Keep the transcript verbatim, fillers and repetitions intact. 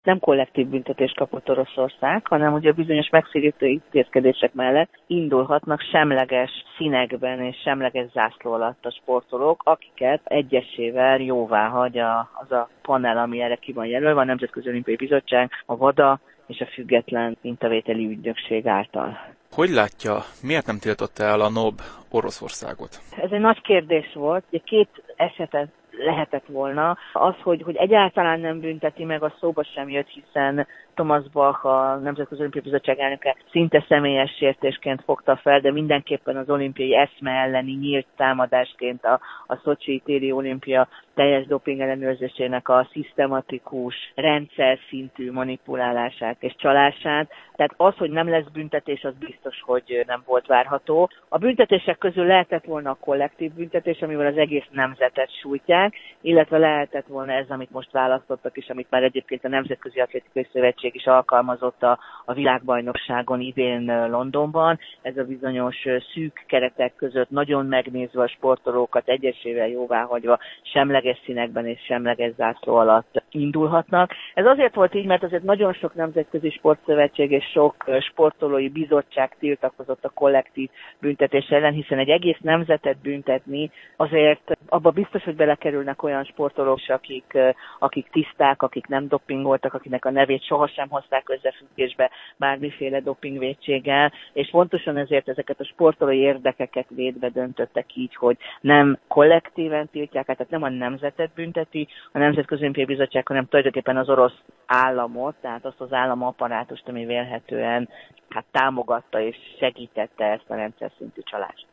Nem kollektív büntetést kapott Oroszország, hanem ugye bizonyos megszigorító intézkedések mellett indulhatnak semleges színekben és semleges zászló alatt a sportolók, akiket egyesével jóvá hagy a, az a panel, ami erre ki van jelölve, a Nemzetközi Olimpiai Bizottság, a VADA és a Független Mintavételi Ügynökség által. Hogy látja, miért nem tiltotta el a en o bé Oroszországot? Ez egy nagy kérdés volt. Ugye két esetet lehetett volna. Az, hogy, hogy egyáltalán nem bünteti meg, az szóba sem jött, hiszen Thomas Bach, a Nemzetközi Olimpiai Bizottság elnöke szinte személyes sértésként fogta fel, de mindenképpen az olimpiai eszme elleni nyílt támadásként a, a Szocsi téli olimpia teljes doping ellenőrzésének a szisztematikus, rendszer szintű manipulálását és csalását. Tehát az, hogy nem lesz büntetés, az biztos, hogy nem volt várható. A büntetések közül lehetett volna a kollektív büntetés, amivel az egész nemzetet sújtják, illetve lehetett volna ez, amit most választottak, és amit már egyébként a Nemzetközi Atlétikai Szövetség is alkalmazott a, a világbajnokságon idén Londonban. Ez a bizonyos szűk keretek között nagyon megnézve a sportolókat egyesével jóváhagyva semleges színekben és semleges zászló alatt indulhatnak. Ez azért volt így, mert azért nagyon sok nemzetközi sportszövetség és sok sportolói bizottság tiltakozott a kollektív büntetés ellen, hiszen egy egész nemzetet büntetni azért abba biztos, hogy belekerülnek olyan sportolók, akik, akik tiszták, akik nem dopingoltak, akinek a nevét sohasem hozták összefüggésbe bármiféle dopingvétséggel, és pontosan ezért ezeket a sportolói érdekeket védve döntöttek így, hogy nem kollektíven tiltják, tehát nem a nemzetet bünteti, a Nemzetközi Olimpiai Bizottság, hanem tulajdonképpen az orosz államot, tehát azt az államapparátust, ami vélhetően hát támogatta és segítette ezt a rendszer szintű csalást.